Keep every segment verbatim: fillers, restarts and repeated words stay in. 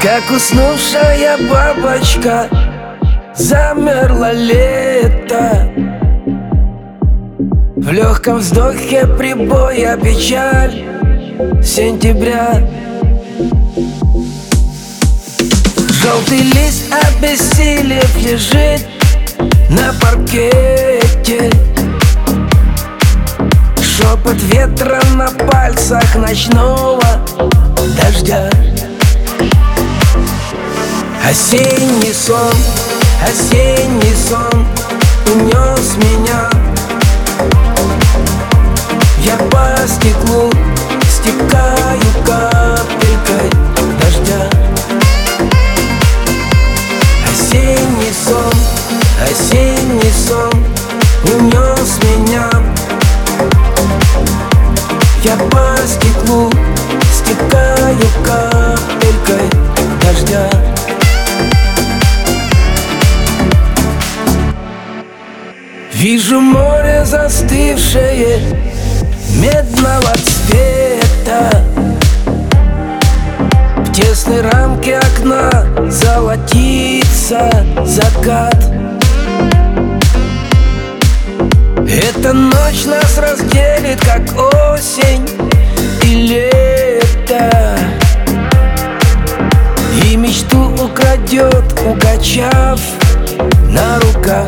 Как уснувшая бабочка, замерло лето. В легком вздохе прибоя печаль сентября. Желтый лист, обессилев, лежит на паркете. Шепот ветра на пальцах ночного дождя. Осенний сон, осенний сон унес меня. Я по стеклу стекаю капелькой дождя. Осенний сон, осенний сон унес меня. Я по стеклу стекаю капелькой дождя. Вижу море застывшее, медного цвета. В тесной рамке окна золотится закат. Эта ночь нас разделит, как осень и лето, и мечту украдет, укачав на руках.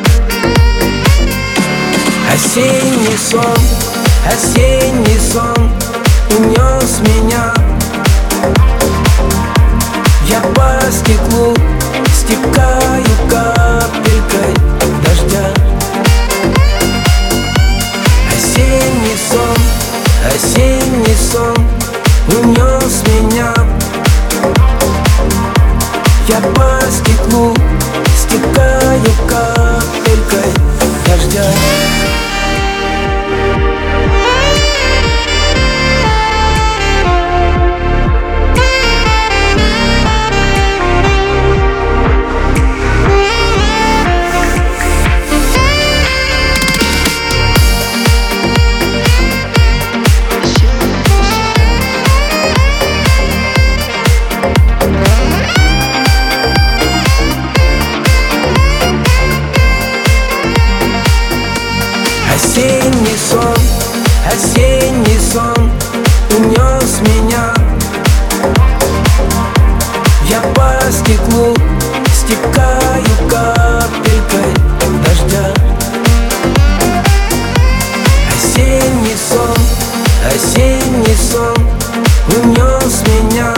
Осенний сон, осенний сон унес меня. Я по стеклу стекаю капелькой дождя. Осенний сон, осенний сон унес меня. Я по стеклу стекаю капелькой дождя. Осенний сон, осенний сон унес меня. Я по стеклу стекаю капелькой дождя. Осенний сон, осенний сон унес меня.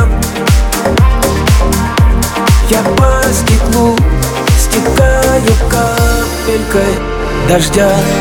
Я по стеклу стекаю капелькой дождя.